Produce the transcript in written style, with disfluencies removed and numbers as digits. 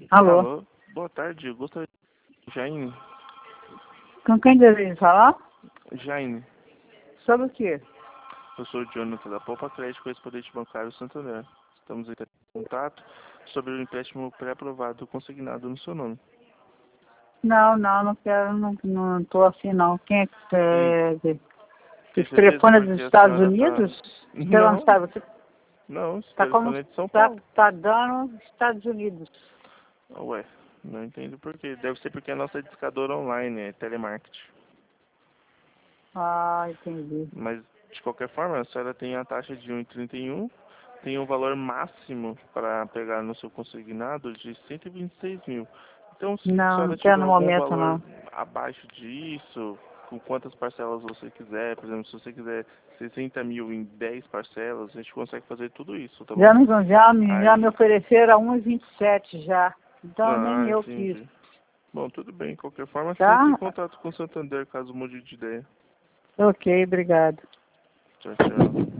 Alô? Alô, boa tarde, eu gostaria de... Jaine? Com quem deveria falar? Jaine, Sobre o quê? eu sou o Jonathan da Poupa Crédito, correspondente bancário Santander. Estamos em contato sobre o empréstimo pré-aprovado consignado no seu nome. Não quero, não tô assim não. Quem é que Tem esse certeza telefone é porque dos a Estados senhora Unidos? tá... Pela não Não, sabe, você não, esse tá como telefone é de São tá, Paulo. tá dando Estados Unidos. Ué, não entendo por quê. Deve ser porque a nossa é discadora online, é telemarketing. Ah, entendi. Mas, de qualquer forma, a senhora tem a taxa de 1,31, tem um valor máximo para pegar no seu consignado de 126 mil. Então, se a Não senhora quero tiver no algum momento valor não. abaixo disso, com quantas parcelas você quiser, por exemplo, se você quiser 60 mil em 10 parcelas, a gente consegue fazer tudo isso, tá bom? Já me Aí, ofereceram a 1,27 já. Então nem eu quis, entendi. Bom, tudo bem. De qualquer forma, você entre em tá? contato com o Santander caso mude de ideia. Ok, obrigado. Tchau, tchau.